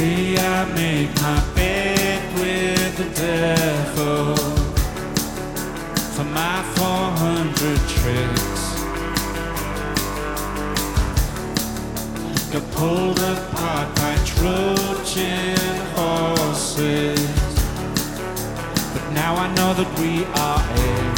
say I make my bed with the devil for my 400 tricks. Got pulled apart by Trojan horses, but now I know that we are in.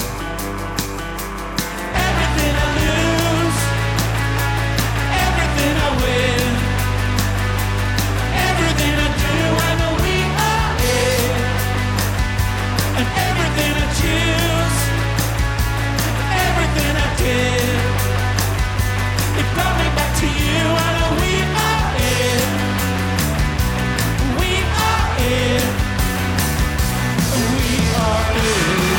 Everything I lose, everything I win, everything I do, I know we are in. And everything I choose, everything I did, it brought me back to you. I know we are in. We are in. We are in.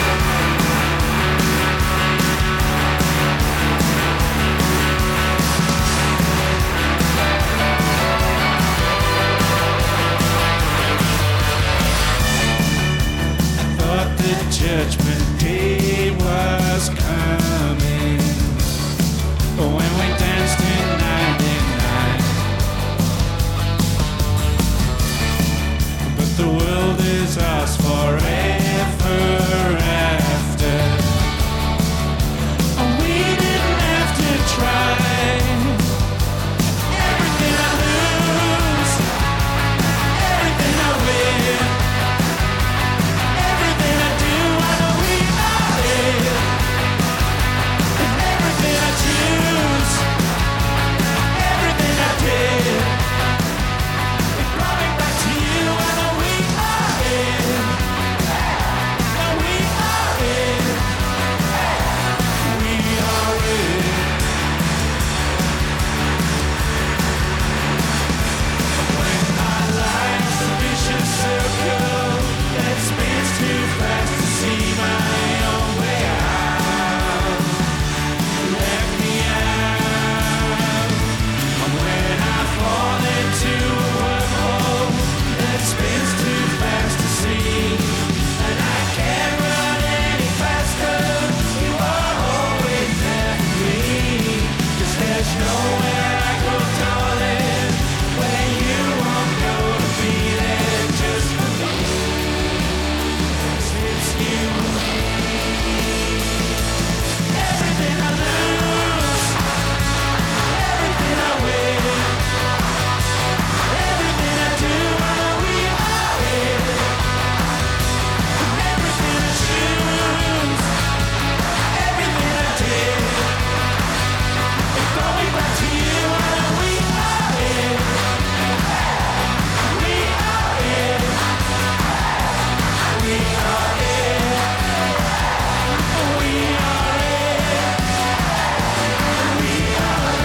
I thought the judgment day was coming when we danced in '99, but the world is ours forever after, and we didn't have to try. Everything I lose, everything I win, everything I do, I know we are in. And everything I choose, everything I did, it brought me back to you. I know we are in. No, we are in. We are in. When our life's a vicious circle that spins too fast to see my own way out, let me out. And when I fall into a wormhole that spins too fast to see, and I can't run any faster, you are always there for me. 'Cause there's nowhere I go, darling, where you won't go to be there just for me. 'Cause it's you. Everything I lose, everything I win, everything I do, I know we are in. And everything I choose, everything I did, it brought me back to you. I know we are in. We are in. We are in. We are in. We are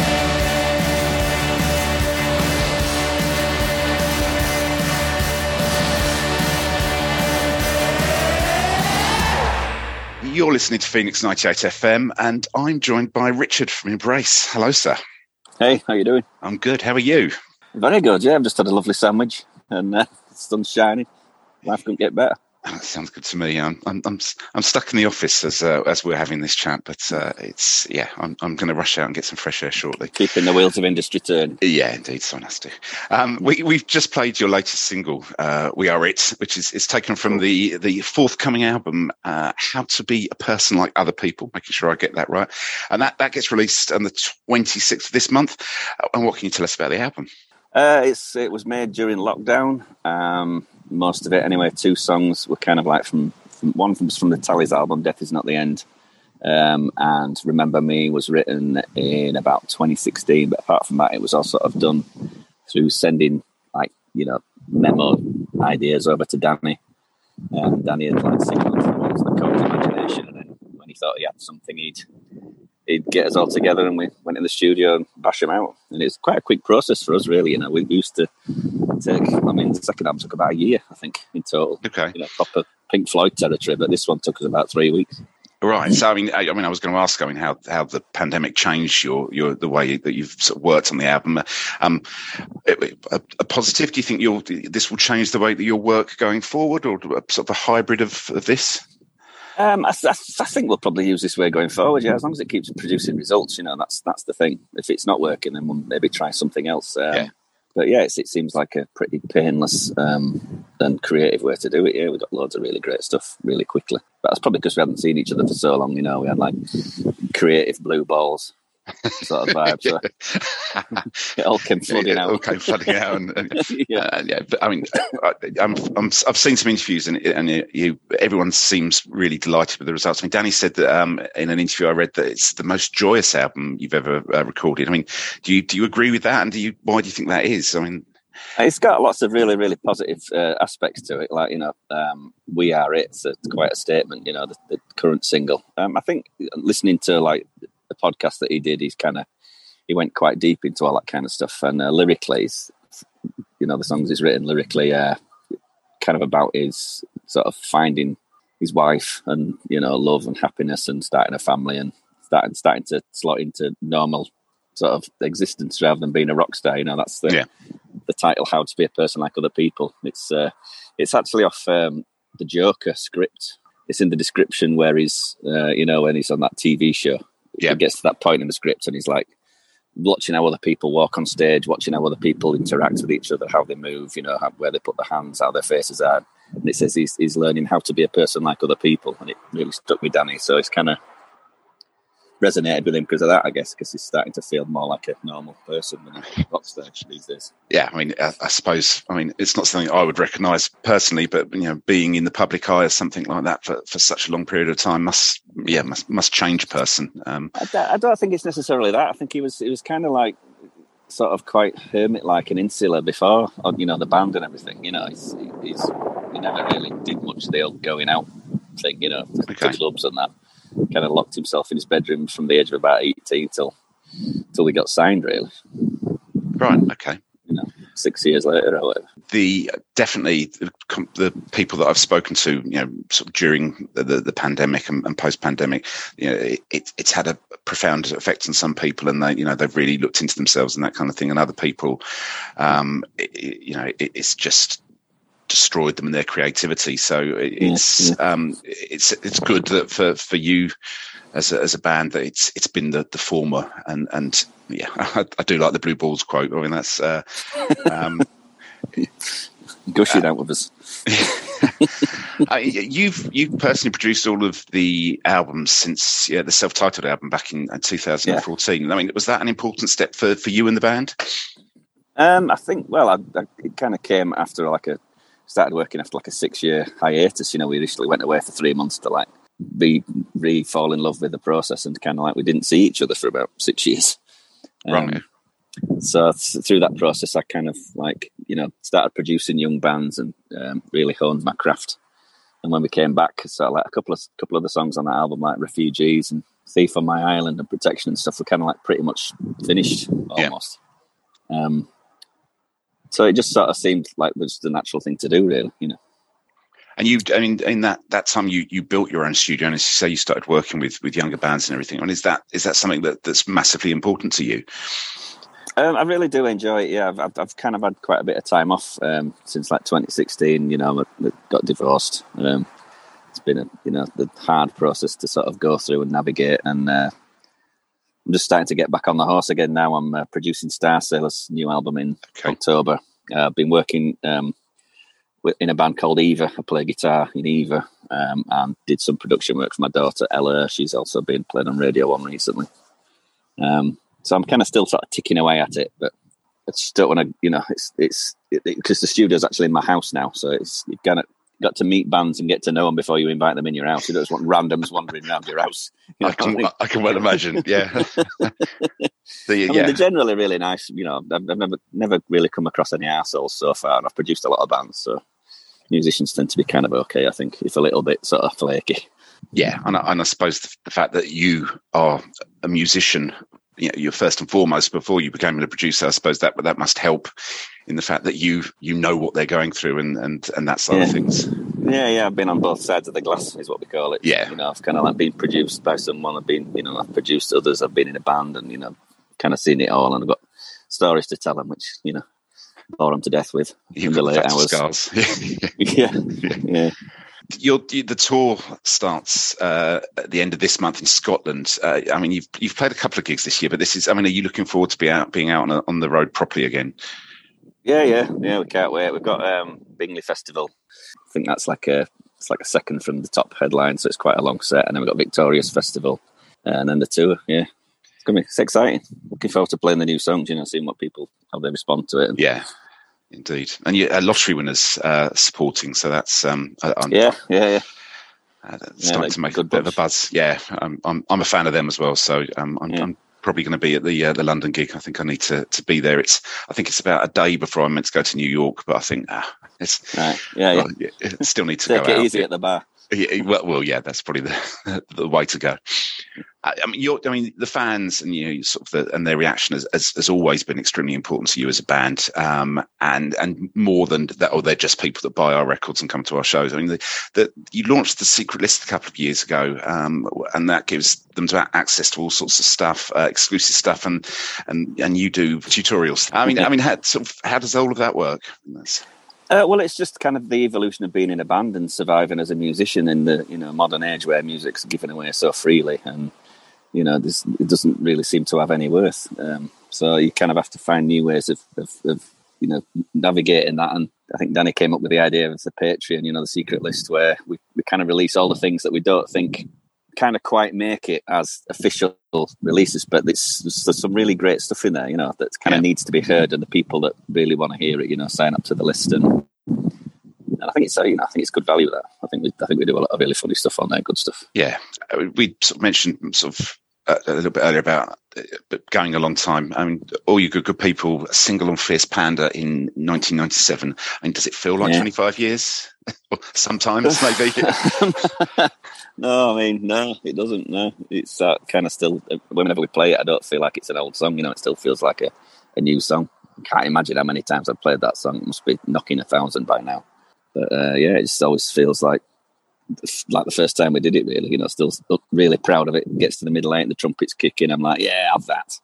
You're listening to Phoenix 98 FM, and I'm joined by Richard from Embrace. Hello, sir. Hey, how you doing? I'm good. How are you? Very good, yeah. I've just had a lovely sandwich and the sun's shining. Life couldn't get better. That sounds good to me. I'm stuck in the office as we're having this chat, but I'm going to rush out and get some fresh air shortly. Keeping the wheels of industry turning. Yeah, indeed, someone has to. We've just played your latest single, "We Are It," which is taken from the forthcoming album, "How to Be a Person Like Other People." Making sure I get that right, and that gets released on the 26th of this month. And what can you tell us about the album? It was made during lockdown. Most of it, anyway. 2 songs were kind of like from the Tallies album, "Death Is Not the End," and "Remember Me" was written in about 2016. But apart from that, it was all sort of done through sending memo ideas over to Danny, and Danny had like signaled towards the code's imagination, and then when he thought he had something, he'd get us all together, and we went in the studio and bash them out. And it's quite a quick process for us, really. We used to take, the second album took about a year, I think, in total. Okay. Proper Pink Floyd territory, but this one took us about 3 weeks. Right. So, I was going to ask, how the pandemic changed the way that you've sort of worked on the album. A positive, do you think this will change the way that you'll work going forward, or sort of a hybrid of this? I think we'll probably use this way going forward. Yeah, as long as it keeps producing results, that's the thing. If it's not working, then we'll maybe try something else. But yeah, it seems like a pretty painless and creative way to do it. Yeah, we got loads of really great stuff really quickly. But that's probably because we hadn't seen each other for so long. You know, we had like creative blue balls sort of vibe. So it all came flooding out. It all came flooding out, and Yeah. yeah. But I mean, I've seen some interviews, and everyone seems really delighted with the results. I mean, Danny said that in an interview I read that it's the most joyous album you've ever recorded. I mean, do you agree with that? And why do you think that is? I mean, it's got lots of really, really positive aspects to it. Like, you know, We Are It's quite a statement, you know, the current single. I think listening to like the podcast that he did, he went quite deep into all that kind of stuff. And lyrically, you know, the songs he's written lyrically kind of about his sort of finding his wife and, you know, love and happiness and starting a family and starting to slot into normal sort of existence rather than being a rock star. You know, that's the title, How to Be a Person Like Other People. It's actually off the Joker script. It's in the description where he's, you know, when he's on that TV show. Yeah. He gets to that point in the script and he's like watching how other people walk on stage, watching how other people interact with each other, how they move, you know, where they put their hands, how their faces are. And it says he's learning how to be a person like other people. And it really stuck with Danny. So it's kind of resonated with him because of that, I guess, because he's starting to feel more like a normal person than a rock star these days. Yeah, I mean, I suppose, I mean, it's not something I would recognise personally, but, you know, being in the public eye as something like that for such a long period of time must change a person. I don't think it's necessarily that. I think he was kind of like sort of quite hermit-like and insular before, you know, the band and everything. You know, he never really did much of the old going out thing, you know, to clubs and that. Kind of locked himself in his bedroom from the age of about 18 till he got signed, really. Right, okay. You know, 6 years later or whatever. Definitely the people that I've spoken to, you know, sort of during the pandemic and post-pandemic, you know, it's had a profound effect on some people, and they, you know, they've really looked into themselves and that kind of thing. And other people, you know, it's just destroyed them and their creativity. So it's good that for you as a band that it's been the former, and yeah, I do like the Blue Balls quote. I mean, that's gush it out with us. You've personally produced all of the albums since the self-titled album back in 2014. Yeah. I mean, was that an important step for you and the band? I think, it kind of came after started working after like a 6-year hiatus. You know, we initially went away for 3 months to like fall in love with the process, and kind of like we didn't see each other for about 6 years. Right. So through that process, I kind of like, you know, started producing young bands and really honed my craft. And when we came back, so like a couple of the songs on that album, like Refugees and Thief on My Island and Protection and stuff, were kind of like pretty much finished almost. Yeah. So it just sort of seemed like it was the natural thing to do, really, you know. And in that time, you built your own studio, and as you say, you started working with younger bands and everything. And is that something that's massively important to you? I really do enjoy it. Yeah, I've kind of had quite a bit of time off since like 2016. You know, I got divorced. It's been the hard process to sort of go through and navigate, and I'm just starting to get back on the horse again now. I'm producing Star Sailor's new album in October. I've been working in a band called Eva. I play guitar in Eva, and did some production work for my daughter Ella. She's also been playing on Radio 1 recently. So I'm kind of still sort of ticking away at it, but I just don't want to, you know, it's because the studio's actually in my house now, so you've kind of got to meet bands and get to know them before you invite them in your house. You don't just want randoms wandering around your house. You know I can well imagine, yeah. They're generally really nice. You know, I've never really come across any arseholes so far, and I've produced a lot of bands, so musicians tend to be kind of okay, I think, if a little bit sort of flaky. Yeah, and I suppose the fact that you are a musician, you know, you're first and foremost before you became a producer, I suppose that must help in the fact that you know what they're going through and that side of things. Yeah, I've been on both sides of the glass, is what we call it. Yeah, you know, I've kind of like been produced by someone. I've produced others. I've been in a band, and you know, kind of seen it all, and I've got stories to tell them, which, you know, bore them to death with. You've got the scars. Yeah. The tour starts at the end of this month in Scotland. I mean, you've played a couple of gigs this year, but this is, I mean, are you looking forward to being out on the road properly again? Yeah. We can't wait. We've got Bingley Festival. I think that's like a second from the top headline, so it's quite a long set. And then we've got Victoria's Festival, and then the tour. Yeah, it's exciting. Looking forward to playing the new songs. Seeing how they respond to it. Yeah, indeed. And lottery winners supporting, so that's yeah. Starting to make a bit of a buzz. Yeah, I'm a fan of them as well. So I'm probably going to be at the London gig. I think I need to be there. I think it's about a day before I'm meant to go to New York, but I think it's right. Yeah. Still need to take go it out. Easy at the bar. Yeah, well, yeah, that's probably the way to go. The fans and and their reaction has always been extremely important to you as a band, and more than that, they're just people that buy our records and come to our shows. I mean, you launched the Secret List a couple of years ago, and that gives them access to all sorts of stuff, exclusive stuff, and you do tutorials. I mean, how does all of that work? Well, it's just kind of the evolution of being in a band and surviving as a musician in the modern age where music's given away so freely, and it doesn't really seem to have any worth. So you kind of have to find new ways of navigating that. And I think Danny came up with the idea of the Patreon, the Secret List, where we kind of release all the things that we don't think kind of quite make it as official releases, but there's some really great stuff in there, that kind of needs to be heard, and the people that really want to hear it, sign up to the list, and I think it's good value with that. I think we do a lot of really funny stuff on there, good stuff. Yeah, we sort of mentioned a little bit earlier about going a long time. I mean, All You Good People, single on Fierce Panda in 1997. I mean, does it feel like 25 years? Sometimes, maybe. No, it doesn't. No, it's kind of still. Whenever we play it, I don't feel like it's an old song. It still feels like a new song. I can't imagine how many times I've played that song. It must be knocking 1,000 by now. But it just always feels like the first time we did it. Really, still really proud of it. It gets to the middle eight, and the trumpets kick in. I'm like, yeah, have that.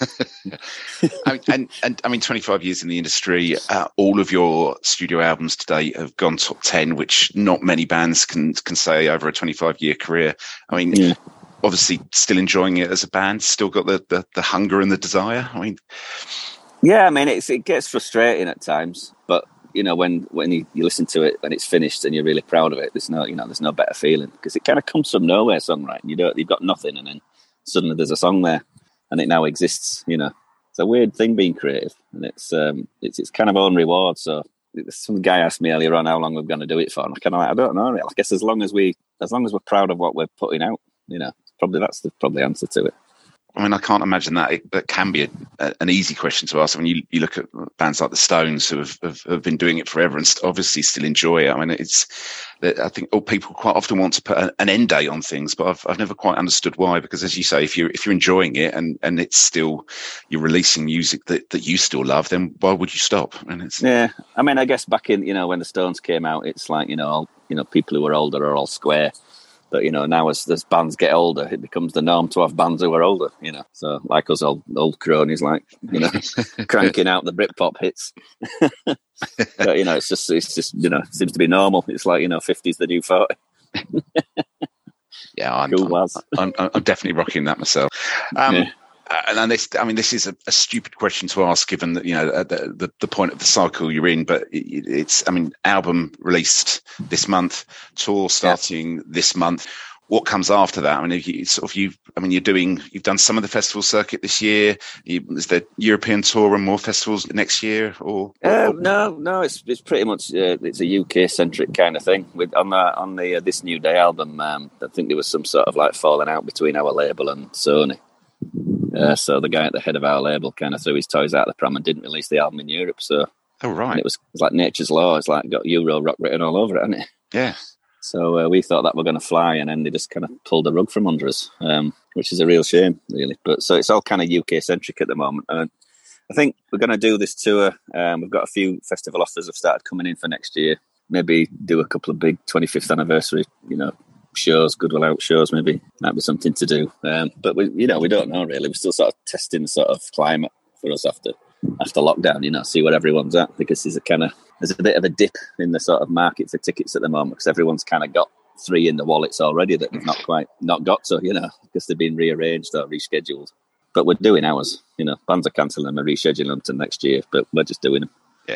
I mean, 25 years in the industry, all of your studio albums today have gone top 10, which not many bands can say over a 25-year career. I mean, obviously still enjoying it as a band, still got the hunger and the desire. I mean, yeah, it gets frustrating at times, but when you listen to it and it's finished and you're really proud of it, there's no better feeling, because it kind of comes from nowhere, songwriting. You've got nothing, and then suddenly there's a song there. And it now exists, It's a weird thing being creative, and it's kind of own reward. So some guy asked me earlier on how long we're going to do it for, and I don't know. I guess as long as we're proud of what we're putting out, that's the answer to it. I mean, I can't imagine that can be an easy question to ask. I mean, you look at bands like the Stones who have been doing it forever and obviously still enjoy it. I mean, I think people quite often want to put an end date on things, but I've never quite understood why. Because as you say, if you're enjoying it and it's still, you're releasing music that you still love, then why would you stop? I guess back in when the Stones came out, it's like people who are older are all square. But now as bands get older, it becomes the norm to have bands who are older. So like us old cronies, like cranking out the Britpop hits. But it's just seems to be normal. It's like 50's the new 40. Yeah, I'm definitely rocking that myself. And this is a stupid question to ask, given that the point of the cycle you're in. But album released this month, tour starting this month. What comes after that? I mean, you've done some of the festival circuit this year. Is there European tour and more festivals next year? Or no, it's pretty much it's a UK centric kind of thing. On the This New Day album, I think there was some sort of like falling out between our label and Sony. So the guy at the head of our label kind of threw his toys out of the pram and didn't release the album in Europe. So, it was like nature's law. It's like got Euro rock written all over it, hasn't it? Yeah. So we thought that we're going to fly, and then they just kind of pulled the rug from under us, which is a real shame, really. But so it's all kind of UK centric at the moment. And I think we're going to do this tour. We've got a few festival offers have started coming in for next year. Maybe do a couple of big 25th anniversary, shows, Goodwill Out shows, maybe. Might be something to do. But we don't know really. We're still sort of testing the sort of climate for us after lockdown, see where everyone's at, because there's a bit of a dip in the sort of market for tickets at the moment, because everyone's kind of got 3 in the wallets already that they've not got to, because they've been rearranged or rescheduled. But we're doing ours, bands are cancelling them and rescheduling them to next year, but we're just doing them. Yeah,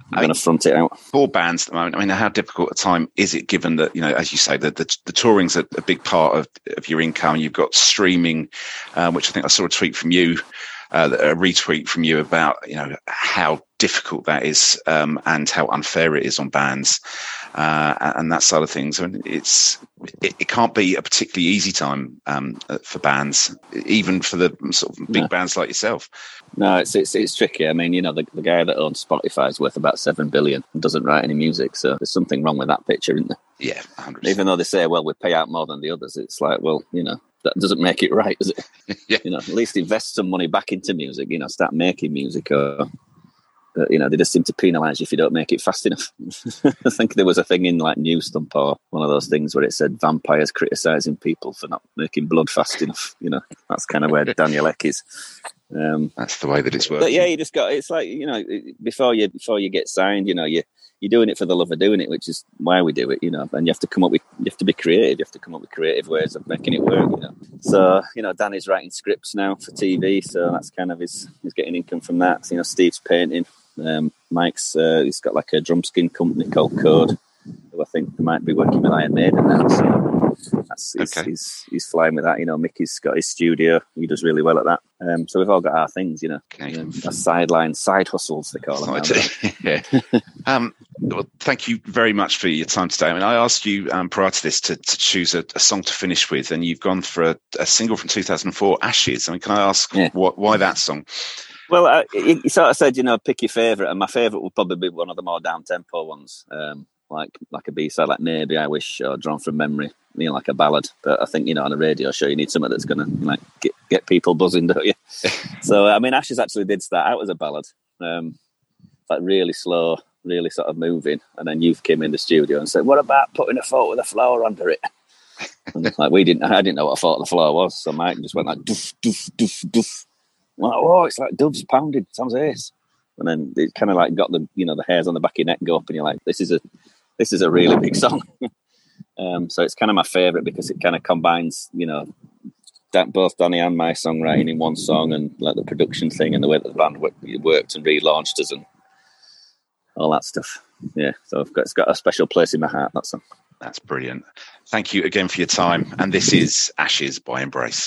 going to front it out. For bands at the moment, I mean, how difficult a time is it, given that, as you say, the touring's a big part of your income. You've got streaming, which I think I saw a tweet from you, a retweet from you about, how difficult that is, and how unfair it is on bands, and that side of things. I mean, it can't be a particularly easy time for bands, even for the sort of big bands like yourself. No, it's tricky. I mean, the guy that owns Spotify is worth about $7 billion and doesn't write any music, so there's something wrong with that picture, isn't there? Yeah, 100%. Even though they say, well, we pay out more than the others, it's like, well, that doesn't make it right, does it? Yeah. At least invest some money back into music, start making music, or they just seem to penalise you if you don't make it fast enough. I think there was a thing in like News Stump or one of those things where it said vampires criticising people for not making blood fast enough. That's kind of where Daniel Ek is. That's the way that it's working. But yeah, you just got, it's like, before you get signed, you're doing it for the love of doing it, which is why we do it, and you have to be creative. You have to come up with creative ways of making it work, So, Danny's writing scripts now for TV, so that's kind of he's getting income from that. So, Steve's painting. Mike's he's got like a drum skin company called Code, who I think might be working with Iron Maiden now. So he's flying with that. Mickey's got his studio. He does really well at that. So we've all got our things, our side hustles, they call them. Yeah. Well, thank you very much for your time today. I mean, I asked you prior to this to choose a song to finish with, and you've gone for a single from 2004, Ashes. I mean, can I ask why that song? Well, you sort of said, pick your favourite, and my favourite would probably be one of the more down-tempo ones, like a B-side, like Maybe I Wish, or Drawn From Memory, like a ballad. But I think, on a radio show, you need something that's going to get people buzzing, don't you? So, I mean, Ashes actually did start out as a ballad, really slow, really sort of moving, and then Youth came in the studio and said, what about putting a Fault with a Flower under it? And I didn't know what a Fault with a Flower was, so Mike just went like, doof, doof, doof, doof. Like, oh, it's like doves pounded. Sounds ace. And then it kind of like got the the hairs on the back of your neck go up, and you're like, this is a really big song. So it's kind of my favourite because it kind of combines both Danny and my songwriting in one song, and like the production thing and the way that the band worked and relaunched us and all that stuff. Yeah, so it's got a special place in my heart, that song. That's brilliant. Thank you again for your time. And this is Ashes by Embrace.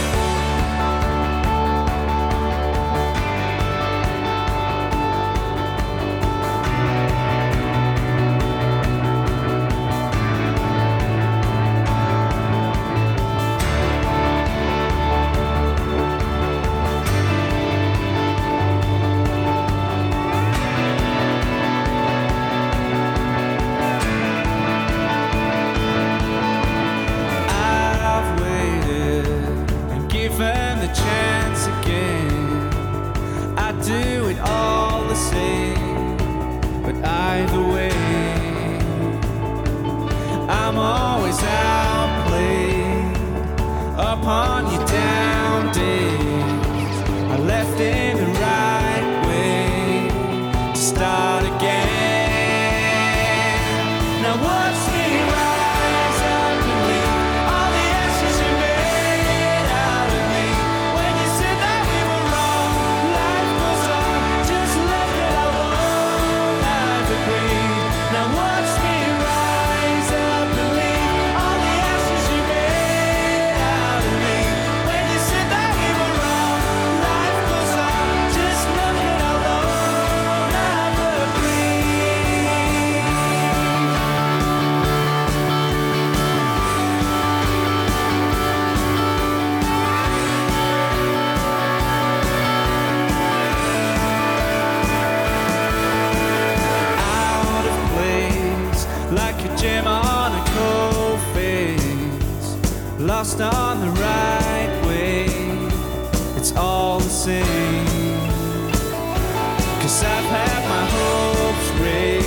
Lost on the right way, it's all the same. 'Cause I've had my hopes raised.